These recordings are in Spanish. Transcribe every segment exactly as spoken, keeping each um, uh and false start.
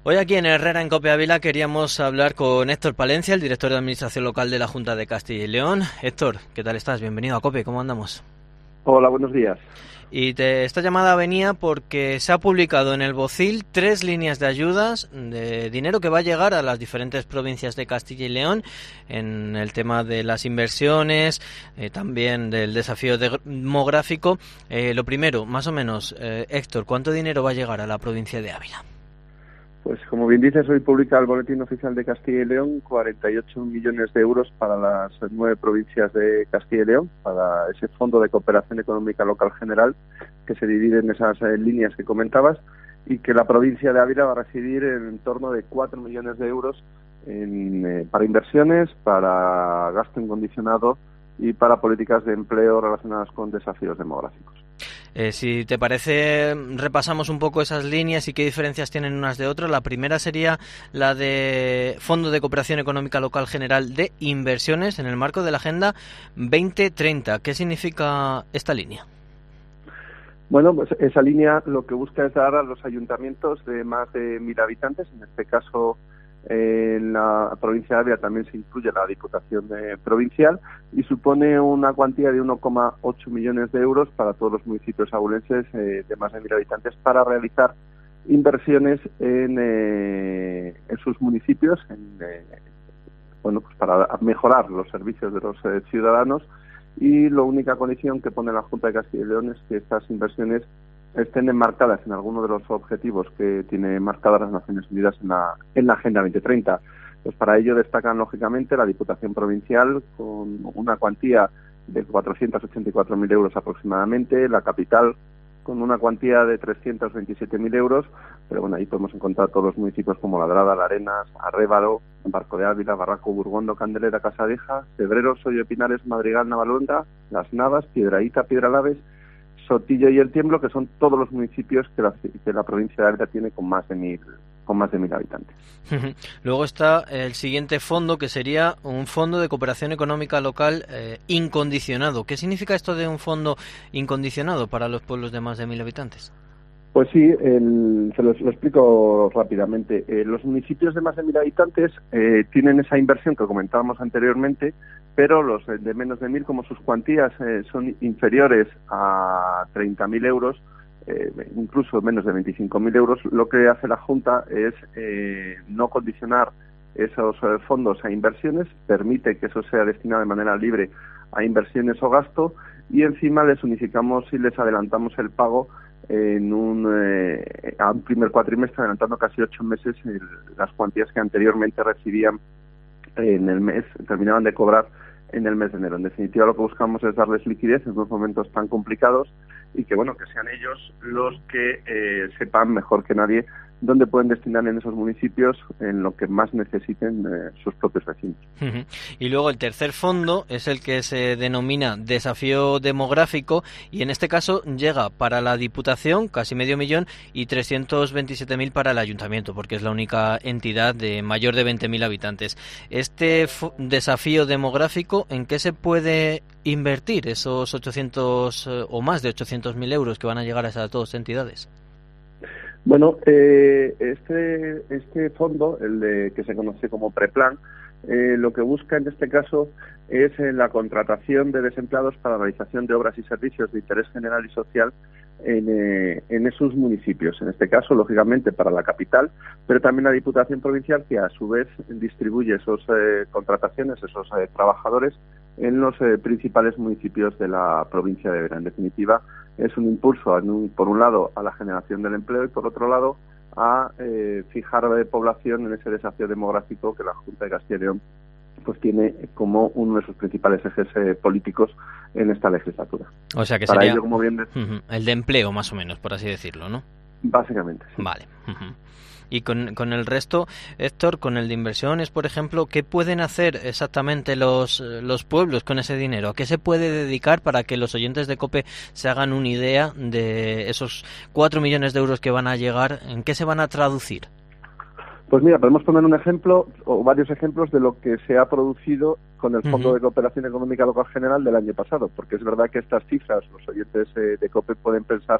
Hoy aquí en Herrera, en COPE Ávila, queríamos hablar con Héctor Palencia, el director de Administración Local de la Junta de Castilla y León. Héctor, ¿qué tal estás? Bienvenido a COPE, ¿cómo andamos? Hola, buenos días. Y te, esta llamada venía porque se ha publicado en el BOCIL tres líneas de ayudas de dinero que va a llegar a las diferentes provincias de Castilla y León en el tema de las inversiones, eh, también del desafío demográfico. Eh, lo primero, más o menos, eh, Héctor, ¿cuánto dinero va a llegar a la provincia de Ávila? Pues como bien dices, hoy publica el Boletín Oficial de Castilla y León cuarenta y ocho millones de euros para las nueve provincias de Castilla y León, para ese Fondo de Cooperación Económica Local General, que se divide en esas eh, líneas que comentabas, y que la provincia de Ávila va a recibir en torno de cuatro millones de euros en, eh, para inversiones, para gasto incondicionado y para políticas de empleo relacionadas con desafíos demográficos. Eh, si te parece, repasamos un poco esas líneas y qué diferencias tienen unas de otras. La primera sería la de Fondo de Cooperación Económica Local General de Inversiones en el marco de la Agenda veinte treinta. ¿Qué significa esta línea? Bueno, pues esa línea lo que busca es dar a los ayuntamientos de más de mil habitantes, en este caso en la provincia de Ávila también se incluye la Diputación eh, Provincial, y supone una cuantía de uno coma ocho millones de euros para todos los municipios abulenses eh, de más de mil habitantes para realizar inversiones en, eh, en sus municipios, en, eh, bueno, pues para mejorar los servicios de los eh, ciudadanos. Y la única condición que pone la Junta de Castilla y León es que estas inversiones estén enmarcadas en alguno de los objetivos que tiene marcadas las Naciones Unidas en la, en la Agenda veinte treinta. Pues para ello destacan, lógicamente, la Diputación Provincial con una cuantía de cuatrocientos ochenta y cuatro mil euros aproximadamente, la capital con una cuantía de trescientos veintisiete mil euros, pero bueno, ahí podemos encontrar todos los municipios como Ladrada, La Arenas, Arrévalo, Barco de Ávila, Barraco, Burgondo, Candelera, Casadeja, Cebreros, Hoyo de Pinares, Madrigal, Navalonda, Las Navas, Piedrahíta, Piedralaves, Sotillo y El Tiemblo, que son todos los municipios que la, que la provincia de Ávila tiene con más de mil con más de mil habitantes. Luego está el siguiente fondo, que sería un fondo de cooperación económica local eh, incondicionado. ¿Qué significa esto de un fondo incondicionado para los pueblos de más de mil habitantes? Pues sí, el, se lo, lo explico rápidamente. Eh, los municipios de más de mil habitantes eh, tienen esa inversión que comentábamos anteriormente, pero los de menos de mil, como sus cuantías eh, son inferiores a treinta mil euros, eh, incluso menos de veinticinco mil euros, lo que hace la Junta es eh, no condicionar esos eh, fondos a inversiones, permite que eso sea destinado de manera libre a inversiones o gasto, y encima les unificamos y les adelantamos el pago en un, eh, a un primer cuatrimestre, adelantando casi ocho meses el, las cuantías que anteriormente recibían en el mes, terminaban de cobrar en el mes de enero. En definitiva, lo que buscamos es darles liquidez en unos momentos tan complicados y que, bueno, que sean ellos los que eh, sepan mejor que nadie dónde pueden destinar en esos municipios en lo que más necesiten eh, sus propios vecinos. Uh-huh. Y luego el tercer fondo es el que se denomina Desafío Demográfico, y en este caso llega para la Diputación casi medio millón y trescientos veintisiete mil para el Ayuntamiento, porque es la única entidad de mayor de veinte mil habitantes. Este fo- desafío demográfico, ¿en qué se puede invertir esos ochocientos eh, o más de ochocientos mil euros que van a llegar a esas dos entidades? Bueno, eh, este este fondo, el de que se conoce como Preplan, eh, lo que busca en este caso es eh, la contratación de desempleados para la realización de obras y servicios de interés general y social en, eh, en esos municipios. En este caso, lógicamente, para la capital, pero también la Diputación Provincial, que a su vez distribuye esas eh, contrataciones, esos eh, trabajadores, en los eh, principales municipios de la provincia de Ávila. En definitiva, es un impulso, en un, por un lado, a la generación del empleo y, por otro lado, a eh, fijar eh, población en ese desafío demográfico que la Junta de Castilla y León pues tiene como uno de sus principales ejes eh, políticos en esta legislatura. O sea que Para sería ello, como bien de... uh-huh, el de empleo, más o menos, por así decirlo, ¿no? Básicamente, sí. Vale. Uh-huh. Y con, con el resto, Héctor, con el de inversiones, por ejemplo, ¿qué pueden hacer exactamente los, los pueblos con ese dinero? ¿A qué se puede dedicar para que los oyentes de COPE se hagan una idea de esos cuatro millones de euros que van a llegar? ¿En qué se van a traducir? Pues mira, podemos poner un ejemplo o varios ejemplos de lo que se ha producido con el Fondo uh-huh. de Cooperación Económica Local General del año pasado, porque es verdad que estas cifras los oyentes eh, de COPE pueden pensar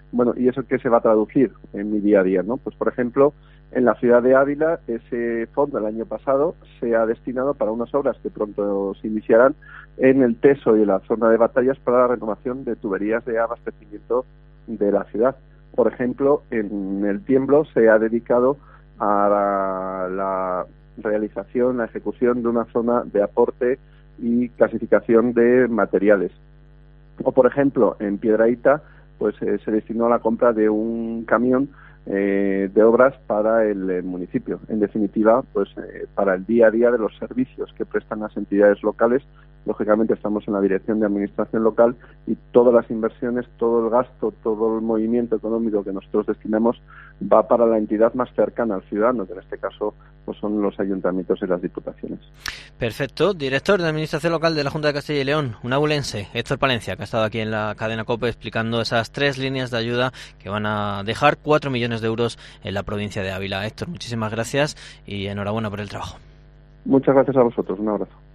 Bueno, ¿y eso qué se va a traducir en mi día a día, no? Pues, por ejemplo, en la ciudad de Ávila, ese fondo el año pasado se ha destinado para unas obras que pronto se iniciarán en el Teso y en la zona de Batallas para la renovación de tuberías de abastecimiento de la ciudad. Por ejemplo, en el Tiemblo se ha dedicado a la, la realización, la ejecución de una zona de aporte y clasificación de materiales. O, por ejemplo, en Piedrahíta, pues eh, se destinó a la compra de un camión eh, de obras para el, el municipio. En definitiva, pues eh, para el día a día de los servicios que prestan las entidades locales. Lógicamente estamos en la Dirección de Administración Local y todas las inversiones, todo el gasto, todo el movimiento económico que nosotros destinamos va para la entidad más cercana al ciudadano, que en este caso pues son los ayuntamientos y las diputaciones. Perfecto. Director de Administración Local de la Junta de Castilla y León, un abulense, Héctor Palencia, que ha estado aquí en la cadena COPE explicando esas tres líneas de ayuda que van a dejar cuatro millones de euros en la provincia de Ávila. Héctor, muchísimas gracias y enhorabuena por el trabajo. Muchas gracias a vosotros. Un abrazo.